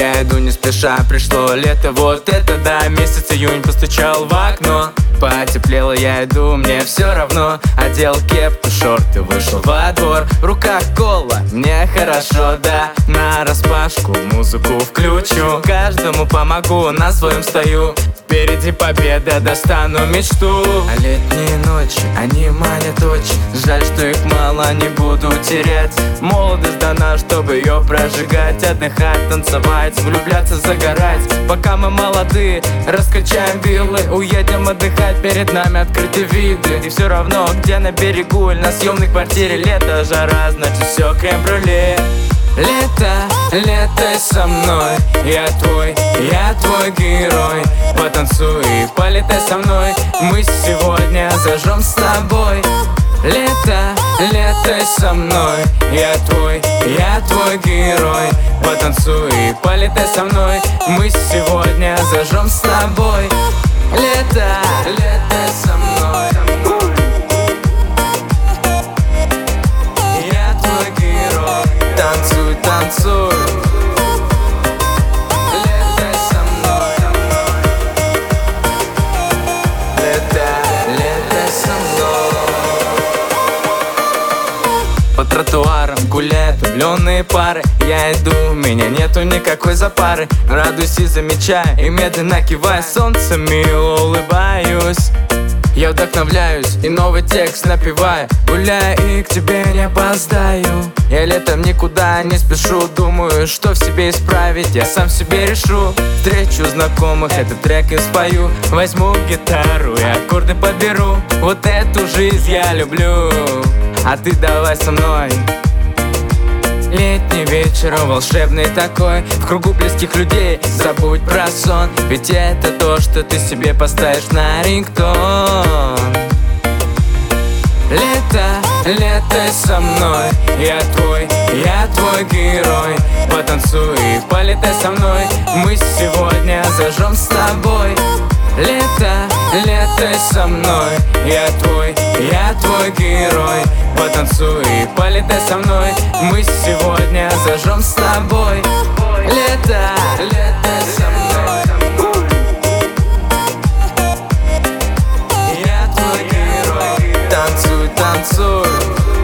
Я иду не спеша, пришло лето, вот это да. Месяц июнь постучал в окно. Потеплело, я иду, мне все равно. Одел кепку, шорты, вышел во двор. В руках кола, мне хорошо, да. Нараспашку музыку включу. Каждому помогу, на своем стою. Впереди победа, достану мечту. А летние ночи, они манят очень. Жаль, что их мало, не буду терять. Молодость дана, чтобы ее прожигать. Отдыхать, танцевать, влюбляться, загорать. Пока мы молоды, раскачаем виллы. Уедем отдыхать, перед нами открыты виды. И все равно, где на берегу или на съемной квартире. Лето, жара, значит все крем-брюле. Лето, лето со мной. Я твой герой. Потанцуй и полетай со мной. Мы сегодня зажжем с тобой. Лето, лето со мной. Я твой герой. Потанцуй и полетай со мной. Мы сегодня зажжем с тобой. Лето, лето со мной. Я твой герой. Танцуй, танцуй. Лето со мной. Лето, лето со мной. По тротуарам гуляют влюбленные пары. Я иду, меня нету никакой запары. Радуюсь и замечаю, и медленно кивая. Солнце мило, улыбаюсь. Я вдохновляюсь и новый текст напеваю. Гуляю и к тебе не опоздаю. Я летом никуда не спешу. Думаю, что в себе исправить, я сам себе решу. Встречу знакомых, этот трек и спою. Возьму гитару и аккорды подберу. Вот эту жизнь я люблю. А ты давай со мной. Летний вечер, волшебный такой. В кругу близких людей забудь про сон. Ведь это то, что ты себе поставишь на рингтон. Лето, лето со мной. Я твой герой. Потанцуй и полетай со мной. Мы сегодня зажжем с тобой. Лето, лето со мной. Я твой герой. Потанцуй и полетай со мной. Мы сегодня зажжем с тобой. Лето, лето со мной. Я твой герой. Танцуй, танцуй.